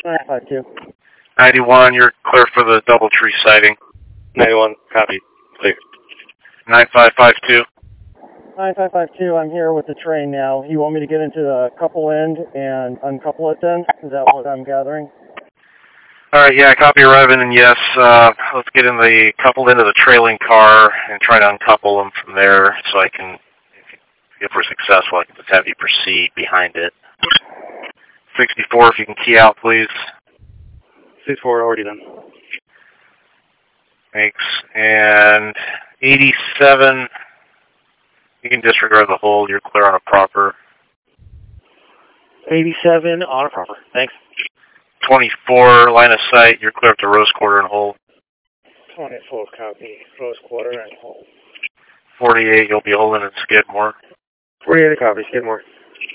952. 91, you're clear for the Doubletree sighting. 91, copy. Clear. 9552. 9552, I'm here with the train now. You want me to get into the couple end and uncouple it then? Is that what I'm gathering? Alright, yeah, copy arriving, and yes, let's get in the coupled into the trailing car and try to uncouple them from there so I can, if we're successful, I can just have you proceed behind it. 64, if you can key out, please. 64, already done. Thanks. And 87, you can disregard the hold. You're clear on a proper. 87, on a proper. Thanks. 24, line of sight. You're clear up to Rose Quarter and hold. 24, copy. Rose Quarter and hold. 48, you'll be holding at Skidmore. 48, copy. Skidmore.